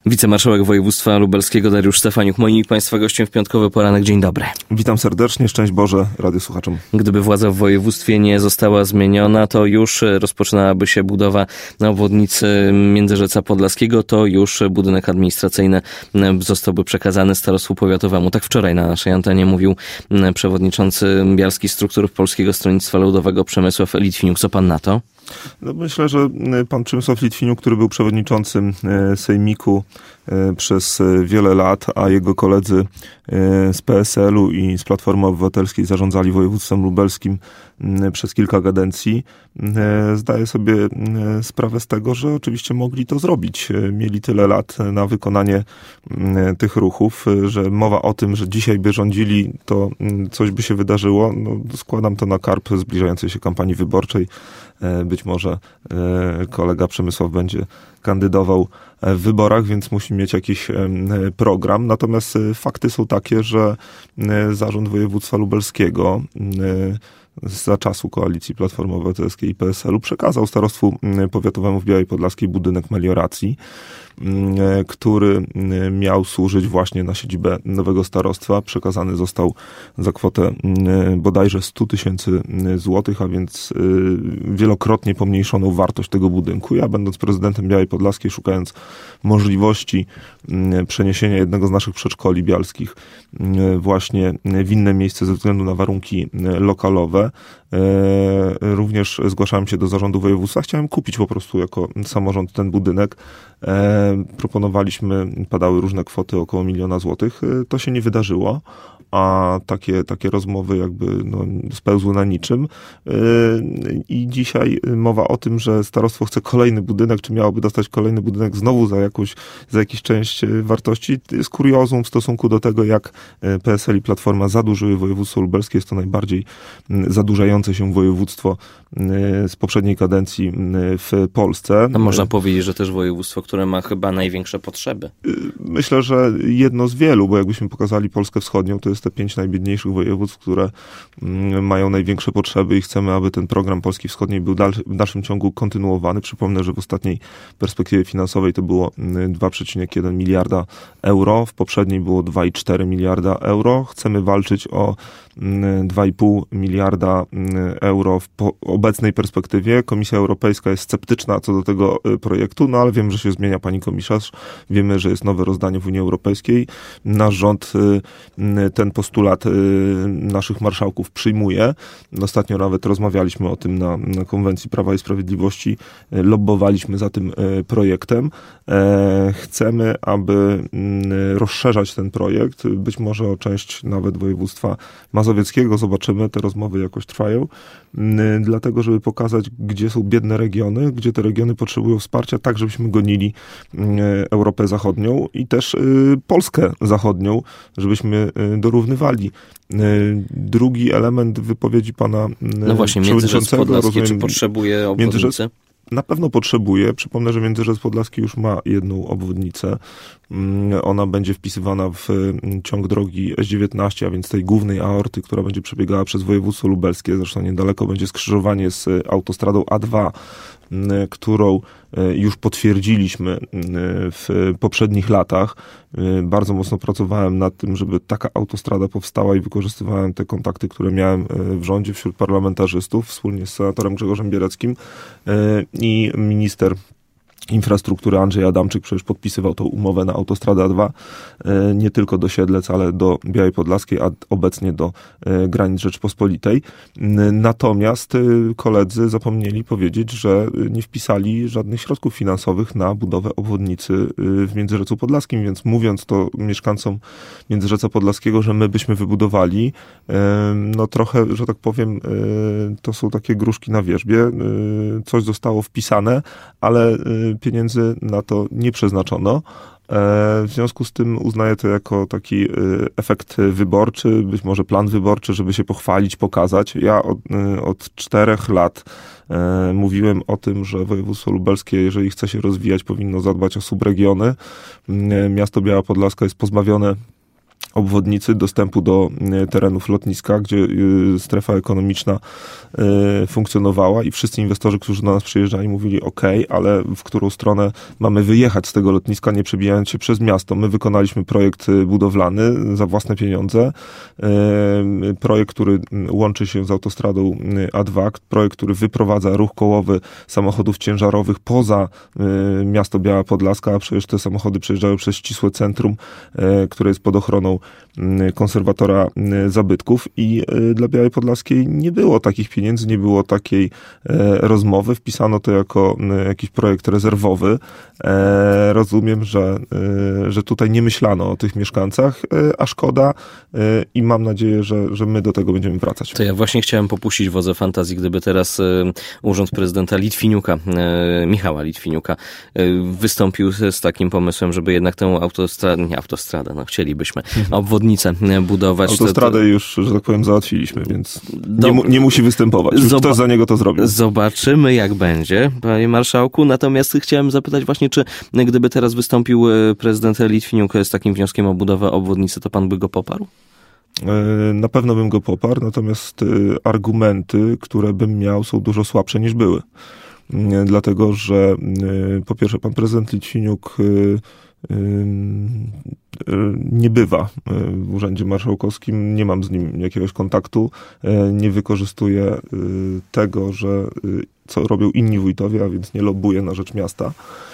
Wicemarszałek województwa lubelskiego Dariusz Stefaniuk, moim i Państwa gościem w piątkowy poranek. Dzień dobry. Witam serdecznie, szczęść Boże radiosłuchaczom. Gdyby władza w województwie nie została zmieniona, to już rozpoczynałaby się budowa obwodnicy Międzyrzeca Podlaskiego, to już budynek administracyjny zostałby przekazany starostwu powiatowemu. Tak wczoraj na naszej antenie mówił przewodniczący Bialskich Struktur Polskiego Stronnictwa Ludowego Przemysław Litwiniuk. Co pan na to? No myślę, że pan Przemysław Litwiniuk, który był przewodniczącym Sejmiku przez wiele lat, a jego koledzy z PSL-u i z Platformy Obywatelskiej zarządzali województwem lubelskim przez kilka kadencji, zdaje sobie sprawę z tego, że oczywiście mogli to zrobić. Mieli tyle lat na wykonanie tych ruchów, że mowa o tym, że dzisiaj by rządzili, to coś by się wydarzyło. No, składam to na karp zbliżającej się kampanii wyborczej. Być może kolega Przemysław będzie kandydował w wyborach, więc musi mieć jakiś program. Natomiast fakty są takie, że Zarząd Województwa Lubelskiego za czasu koalicji Platformy Obywatelskiej i PSL-u przekazał starostwu powiatowemu w Białej Podlaskiej budynek melioracji, który miał służyć właśnie na siedzibę nowego starostwa. Przekazany został za kwotę bodajże 100 000 złotych, a więc wielokrotnie pomniejszoną wartość tego budynku. Ja, będąc prezydentem Białej Podlaskiej, szukając możliwości przeniesienia jednego z naszych przedszkoli bialskich właśnie w inne miejsce ze względu na warunki lokalowe, również zgłaszałem się do zarządu województwa. Chciałem kupić po prostu jako samorząd ten budynek. Proponowaliśmy, padały różne kwoty, około 1 000 000 złotych. To się nie wydarzyło, a takie rozmowy jakby spełzły na niczym. I dzisiaj mowa o tym, że starostwo chce kolejny budynek, czy miałoby dostać kolejny budynek znowu za jakiś część wartości, jest kuriozum w stosunku do tego, jak PSL i Platforma zadłużyły województwo lubelskie. Jest to najbardziej zadłużające się województwo z poprzedniej kadencji w Polsce. No można powiedzieć, że też województwo, które ma chyba największe potrzeby. Myślę, że jedno z wielu, bo jakbyśmy pokazali Polskę Wschodnią, to jest te 5 najbiedniejszych województw, które mają największe potrzeby i chcemy, aby ten program Polski Wschodniej był w dalszym ciągu kontynuowany. Przypomnę, że w ostatniej perspektywie finansowej to było 2,1 miliarda euro, w poprzedniej było 2,4 miliarda euro. Chcemy walczyć o 2,5 miliarda euro w obecnej perspektywie. Komisja Europejska jest sceptyczna co do tego projektu, no ale wiem, że się zmienia pani komisarz. Wiemy, że jest nowe rozdanie w Unii Europejskiej. Nasz rząd ten postulat naszych marszałków przyjmuje. Ostatnio nawet rozmawialiśmy o tym na konwencji Prawa i Sprawiedliwości. Lobbowaliśmy za tym projektem. Chcemy, aby rozszerzać ten projekt, być może o część nawet województwa mazowieckiego. Zobaczymy, te rozmowy jakoś trwają. Dlatego, żeby pokazać, gdzie są biedne regiony, gdzie te regiony potrzebują wsparcia, tak żebyśmy gonili Europę Zachodnią i też Polskę Zachodnią, żebyśmy dorównywali. Drugi element wypowiedzi pana no właśnie, Międzyrzec Podlaski, czy potrzebuje obwodnicy? Na pewno potrzebuje. Przypomnę, że Międzyrzec Podlaski już ma jedną obwodnicę. Ona będzie wpisywana w ciąg drogi S19, a więc tej głównej aorty, która będzie przebiegała przez województwo lubelskie. Zresztą niedaleko będzie skrzyżowanie z autostradą A2, którą już potwierdziliśmy w poprzednich latach. Bardzo mocno pracowałem nad tym, żeby taka autostrada powstała i wykorzystywałem te kontakty, które miałem w rządzie wśród parlamentarzystów, wspólnie z senatorem Grzegorzem Biereckim i minister infrastruktury Andrzej Adamczyk przecież podpisywał tą umowę na autostradę A2 nie tylko do Siedlec, ale do Białej Podlaskiej, a obecnie do granic Rzeczpospolitej. Natomiast koledzy zapomnieli powiedzieć, że nie wpisali żadnych środków finansowych na budowę obwodnicy w Międzyrzecu Podlaskim, więc mówiąc to mieszkańcom Międzyrzeca Podlaskiego, że my byśmy wybudowali, no trochę, że tak powiem, to są takie gruszki na wierzbie. Coś zostało wpisane, ale pieniędzy na to nie przeznaczono. W związku z tym uznaję to jako taki efekt wyborczy, być może plan wyborczy, żeby się pochwalić, pokazać. Ja od 4 lat mówiłem o tym, że województwo lubelskie, jeżeli chce się rozwijać, powinno zadbać o subregiony. Miasto Biała Podlaska jest pozbawione obwodnicy, dostępu do terenów lotniska, gdzie strefa ekonomiczna funkcjonowała i wszyscy inwestorzy, którzy do nas przyjeżdżali, mówili ale w którą stronę mamy wyjechać z tego lotniska, nie przebijając się przez miasto. My wykonaliśmy projekt budowlany za własne pieniądze. Projekt, który łączy się z autostradą A2, projekt, który wyprowadza ruch kołowy samochodów ciężarowych poza miasto Biała Podlaska, a przecież te samochody przejeżdżają przez ścisłe centrum, które jest pod ochroną konserwatora zabytków i dla Białej Podlaskiej nie było takich pieniędzy, nie było takiej rozmowy. Wpisano to jako jakiś projekt rezerwowy. Rozumiem, że tutaj nie myślano o tych mieszkańcach, a szkoda i mam nadzieję, że my do tego będziemy wracać. To ja właśnie chciałem popuścić wodze fantazji, gdyby teraz urząd prezydenta Litwiniuka, Michała Litwiniuka, wystąpił z takim pomysłem, żeby jednak tę autostradę, chcielibyśmy, obwodnicę budować. Autostradę już, że tak powiem, załatwiliśmy, więc nie musi występować. Kto za niego to zrobił? Zobaczymy, jak będzie, panie marszałku. Natomiast chciałem zapytać właśnie, czy gdyby teraz wystąpił prezydent Litwiniuk z takim wnioskiem o budowę obwodnicy, to pan by go poparł? Na pewno bym go poparł, natomiast argumenty, które bym miał, są dużo słabsze niż były. Dlatego, że po pierwsze pan prezydent Litwiniuk nie bywa w urzędzie marszałkowskim, nie mam z nim jakiegoś kontaktu, nie wykorzystuję tego, co robią inni wójtowie, a więc nie lobbuję na rzecz miasta,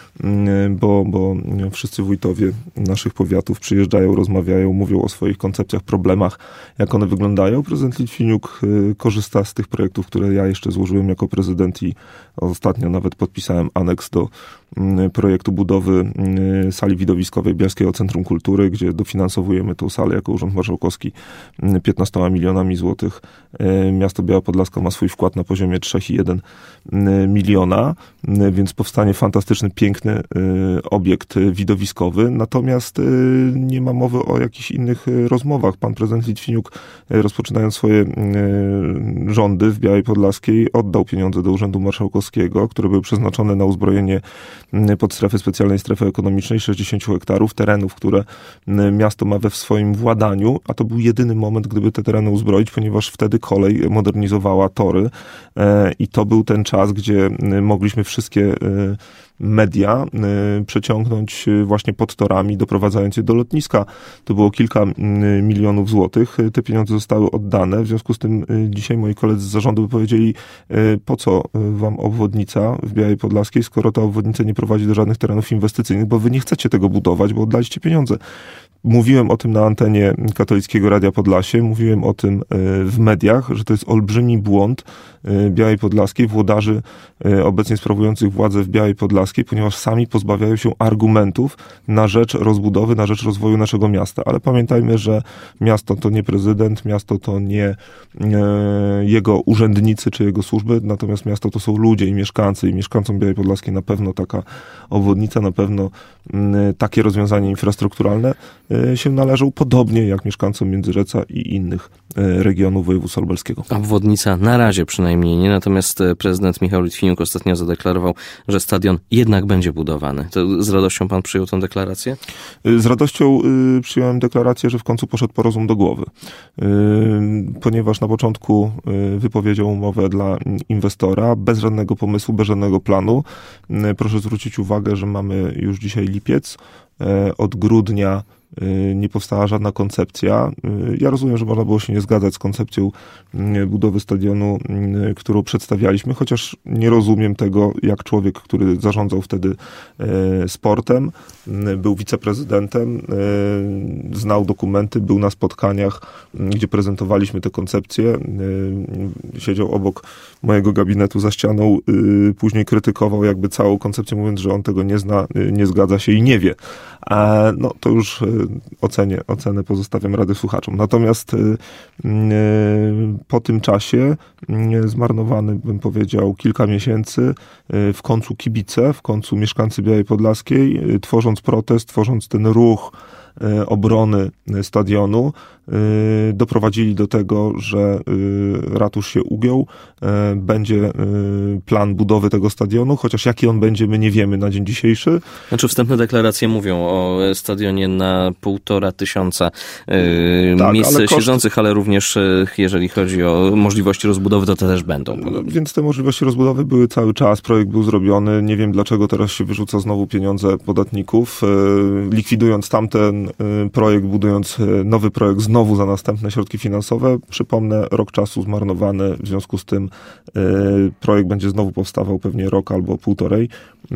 bo wszyscy wójtowie naszych powiatów przyjeżdżają, rozmawiają, mówią o swoich koncepcjach, problemach, jak one wyglądają. Prezydent Litwiniuk korzysta z tych projektów, które ja jeszcze złożyłem jako prezydent i ostatnio nawet podpisałem aneks do projektu budowy sali widowiskowej Bielskiego Centrum Kultury, gdzie dofinansowujemy tą salę jako Urząd Marszałkowski 15 milionami złotych. Miasto Biała Podlaska ma swój wkład na poziomie 3,1 miliona, więc powstanie fantastyczny, piękny obiekt widowiskowy. Natomiast nie ma mowy o jakichś innych rozmowach. Pan prezydent Litwiniuk, rozpoczynając swoje rządy w Białej Podlaskiej, oddał pieniądze do Urzędu Marszałkowskiego, które były przeznaczone na uzbrojenie pod strefy specjalnej, strefy ekonomicznej 60 hektarów terenów, które miasto ma we swoim władaniu, a to był jedyny moment, gdyby te tereny uzbroić, ponieważ wtedy kolej modernizowała tory i to był ten czas, gdzie mogliśmy wszystkie media przeciągnąć właśnie pod torami, doprowadzając je do lotniska. To było kilka milionów złotych. Te pieniądze zostały oddane. W związku z tym dzisiaj moi koledzy z zarządu by powiedzieli, po co wam obwodnica w Białej Podlaskiej, skoro ta obwodnica nie prowadzi do żadnych terenów inwestycyjnych, bo wy nie chcecie tego budować, bo oddaliście pieniądze. Mówiłem o tym na antenie Katolickiego Radia Podlasie, mówiłem o tym w mediach, że to jest olbrzymi błąd Białej Podlaskiej, włodarzy obecnie sprawujących władzę w Białej Podlaskiej, ponieważ sami pozbawiają się argumentów na rzecz rozbudowy, na rzecz rozwoju naszego miasta. Ale pamiętajmy, że miasto to nie prezydent, miasto to nie jego urzędnicy czy jego służby, natomiast miasto to są ludzie i mieszkańcy. I mieszkańcom Białej Podlaskiej na pewno taka obwodnica, na pewno takie rozwiązania infrastrukturalne się należą, podobnie jak mieszkańcom Międzyrzeca i innych regionów województwa lubelskiego. Obwodnica na razie przynajmniej nie, natomiast prezydent Michał Litwiniuk ostatnio zadeklarował, że stadion jednak będzie budowany. To z radością pan przyjął tę deklarację? Z radością przyjąłem deklarację, że w końcu poszedł po rozum do głowy. Ponieważ na początku wypowiedział umowę dla inwestora, bez żadnego pomysłu, bez żadnego planu. Proszę zwrócić uwagę, że mamy już dzisiaj lipiec. Od grudnia nie powstała żadna koncepcja. Ja rozumiem, że można było się nie zgadzać z koncepcją budowy stadionu, którą przedstawialiśmy, chociaż nie rozumiem tego, jak człowiek, który zarządzał wtedy sportem, był wiceprezydentem, znał dokumenty, był na spotkaniach, gdzie prezentowaliśmy te koncepcje, siedział obok mojego gabinetu za ścianą, później krytykował jakby całą koncepcję, mówiąc, że on tego nie zna, nie zgadza się i nie wie. No to już ocenę pozostawiam słuchaczom. Natomiast po tym czasie zmarnowany, bym powiedział, kilka miesięcy, w końcu kibice, w końcu mieszkańcy Białej Podlaskiej, tworząc protest, tworząc ten ruch obrony stadionu doprowadzili do tego, że ratusz się ugiął. Będzie plan budowy tego stadionu, chociaż jaki on będzie, my nie wiemy na dzień dzisiejszy. Znaczy wstępne deklaracje mówią o stadionie na 1500 miejsc siedzących, ale również jeżeli chodzi o możliwości rozbudowy, to te też będą. Więc te możliwości rozbudowy były cały czas, projekt był zrobiony. Nie wiem, dlaczego teraz się wyrzuca znowu pieniądze podatników, likwidując tamten projekt, budując nowy projekt znowu za następne środki finansowe. Przypomnę, rok czasu zmarnowany, w związku z tym projekt będzie znowu powstawał pewnie rok albo półtorej.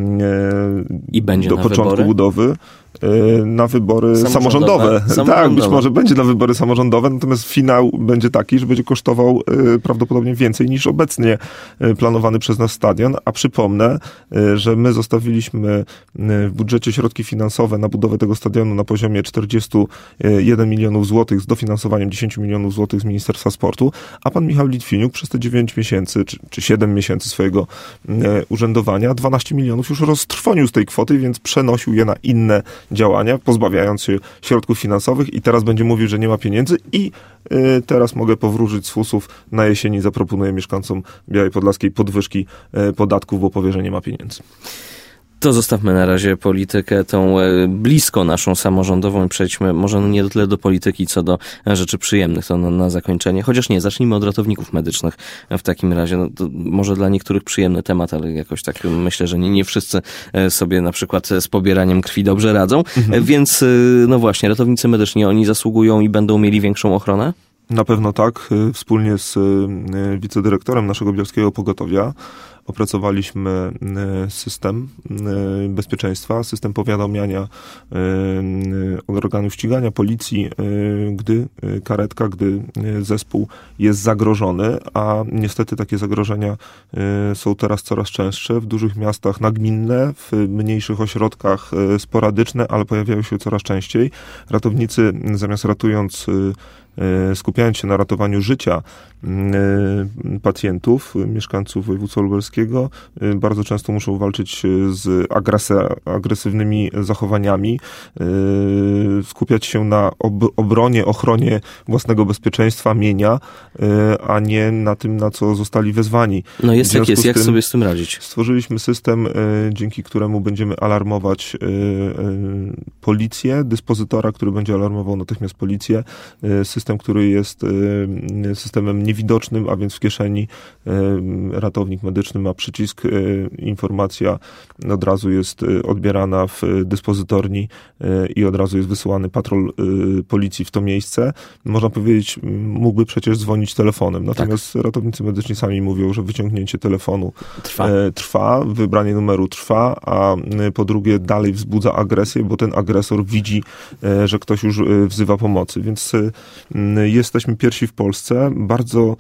I będzie do na początku wybory? Budowy. Na wybory samorządowe. Tak, być może będzie na wybory samorządowe, natomiast finał będzie taki, że będzie kosztował prawdopodobnie więcej niż obecnie planowany przez nas stadion, a przypomnę, że my zostawiliśmy w budżecie środki finansowe na budowę tego stadionu na poziomie 41 milionów złotych z dofinansowaniem 10 milionów złotych z Ministerstwa Sportu, a pan Michał Litwiniuk przez te 9 miesięcy, czy 7 miesięcy swojego urzędowania 12 milionów już roztrwonił z tej kwoty, więc przenosił je na inne działania, pozbawiając się środków finansowych i teraz będzie mówił, że nie ma pieniędzy i teraz mogę powróżyć z fusów, na jesieni zaproponuję mieszkańcom Białej Podlaskiej podwyżki podatków, bo powie, że nie ma pieniędzy. To zostawmy na razie politykę tą blisko naszą samorządową i przejdźmy może nie tyle do polityki, co do rzeczy przyjemnych. To na zakończenie. Chociaż nie, zacznijmy od ratowników medycznych w takim razie. No, to może dla niektórych przyjemny temat, ale jakoś tak myślę, że nie wszyscy sobie na przykład z pobieraniem krwi dobrze radzą. Więc no właśnie, ratownicy medyczni, oni zasługują i będą mieli większą ochronę? Na pewno tak. Wspólnie z wicedyrektorem naszego bielskiego pogotowia opracowaliśmy system bezpieczeństwa, system powiadamiania organów ścigania, policji, gdy zespół jest zagrożony, a niestety takie zagrożenia są teraz coraz częstsze. W dużych miastach nagminne, w mniejszych ośrodkach sporadyczne, ale pojawiają się coraz częściej. Ratownicy zamiast skupiając się na ratowaniu życia pacjentów, mieszkańców województwa lubelskiego, bardzo często muszą walczyć z agresywnymi zachowaniami, skupiać się na obronie, ochronie własnego bezpieczeństwa, mienia, a nie na tym, na co zostali wezwani. No jest jak jest, jak sobie z tym radzić? Stworzyliśmy system, dzięki któremu będziemy alarmować policję, dyspozytora, który będzie alarmował natychmiast policję, system, który jest systemem niewidocznym, a więc w kieszeni ratownik medyczny ma przycisk, informacja od razu jest odbierana w dyspozytorni i od razu jest wysyłany patrol policji w to miejsce. Można powiedzieć, mógłby przecież dzwonić telefonem, natomiast ratownicy medyczni sami mówią, że wyciągnięcie telefonu trwa, wybranie numeru trwa, a po drugie dalej wzbudza agresję, bo ten agresor widzi, że ktoś już wzywa pomocy, więc jesteśmy pierwsi w Polsce. Bardzo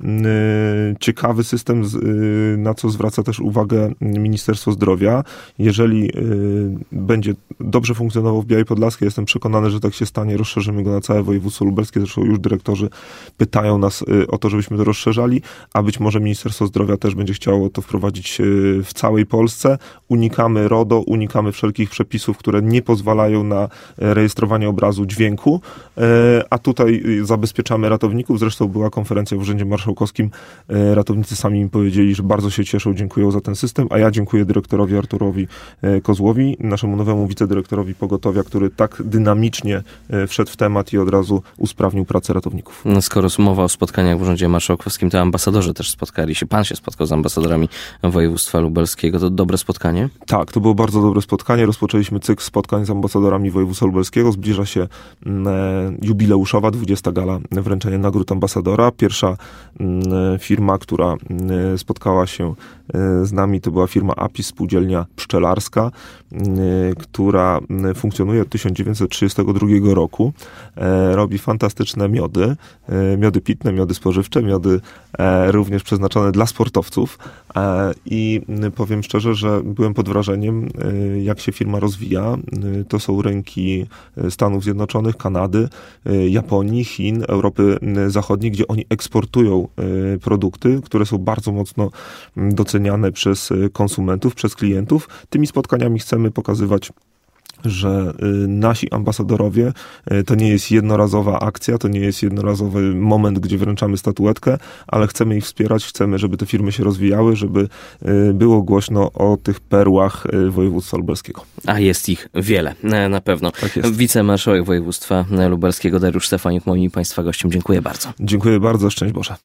ciekawy system, na co zwraca też uwagę Ministerstwo Zdrowia. Jeżeli będzie dobrze funkcjonował w Białej Podlaskiej, jestem przekonany, że tak się stanie, rozszerzymy go na całe województwo lubelskie. Zresztą już dyrektorzy pytają nas o to, żebyśmy to rozszerzali, a być może Ministerstwo Zdrowia też będzie chciało to wprowadzić w całej Polsce. Unikamy RODO, unikamy wszelkich przepisów, które nie pozwalają na rejestrowanie obrazu dźwięku, a tutaj zabezpieczamy ratowników. Zresztą była konferencja w Urzędzie Marszałkowskim. Ratownicy sami mi powiedzieli, że bardzo się cieszą, dziękują za ten system, a ja dziękuję dyrektorowi Arturowi Kozłowi, naszemu nowemu wicedyrektorowi pogotowia, który tak dynamicznie wszedł w temat i od razu usprawnił pracę ratowników. Skoro mowa o spotkaniach w Urzędzie Marszałkowskim, to ambasadorzy też spotkali się. Pan się spotkał z ambasadorami województwa lubelskiego. To dobre spotkanie? Tak, to było bardzo dobre spotkanie. Rozpoczęliśmy cykl spotkań z ambasadorami województwa lubelskiego. Zbliża się jubileuszowa 20. gala wręczenia nagród ambasadora. Pierwsza firma, która spotkała się z nami, to była firma APIS, spółdzielnia pszczelarska, która funkcjonuje od 1932 roku. Robi fantastyczne miody pitne, miody spożywcze, miody również przeznaczone dla sportowców i powiem szczerze, że byłem pod wrażeniem, jak się firma rozwija. To są rynki Stanów Zjednoczonych, Kanady, Japonii, Chin, Europy Zachodniej, gdzie oni eksportują produkty, które są bardzo mocno doceniane przez konsumentów, przez klientów. Tymi spotkaniami chcemy pokazywać że nasi ambasadorowie to nie jest jednorazowa akcja, to nie jest jednorazowy moment, gdzie wręczamy statuetkę, ale chcemy ich wspierać, chcemy, żeby te firmy się rozwijały, żeby było głośno o tych perłach województwa lubelskiego. A jest ich wiele, na pewno. Tak jest. Wicemarszałek województwa lubelskiego Dariusz Stefaniuk, moim Państwa gościem. Dziękuję bardzo. Dziękuję bardzo, szczęść Boże.